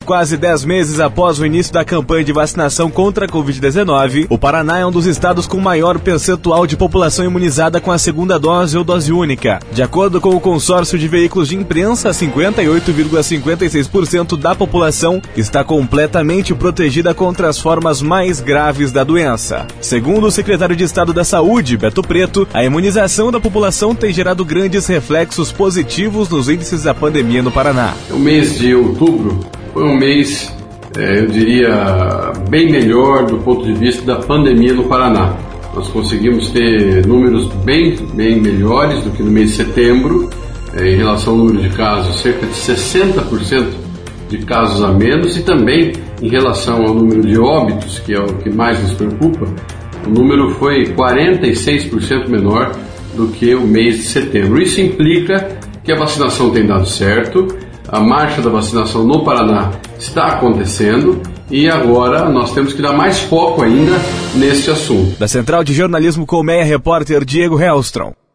Quase 10 meses após o início da campanha de vacinação contra a Covid-19, o Paraná é um dos estados com maior percentual de população imunizada com a segunda dose ou dose única. De acordo com o consórcio de veículos de imprensa, 58,56% da população está completamente protegida contra as formas mais graves da doença. Segundo o secretário de Estado da Saúde, Beto Preto, a imunização da população tem gerado grandes reflexos positivos nos índices da pandemia no Paraná. O mês de outubro foi um mês, eu diria, bem melhor do ponto de vista da pandemia no Paraná. Nós conseguimos ter números bem melhores do que no mês de setembro, em relação ao número de casos, cerca de 60% de casos a menos, e também em relação ao número de óbitos, que é o que mais nos preocupa, o número foi 46% menor do que o mês de setembro. Isso implica que a vacinação tem dado certo, a marcha da vacinação no Paraná está acontecendo e agora nós temos que dar mais foco ainda neste assunto. Da Central de Jornalismo Colmeia, repórter Diego Hellstrom.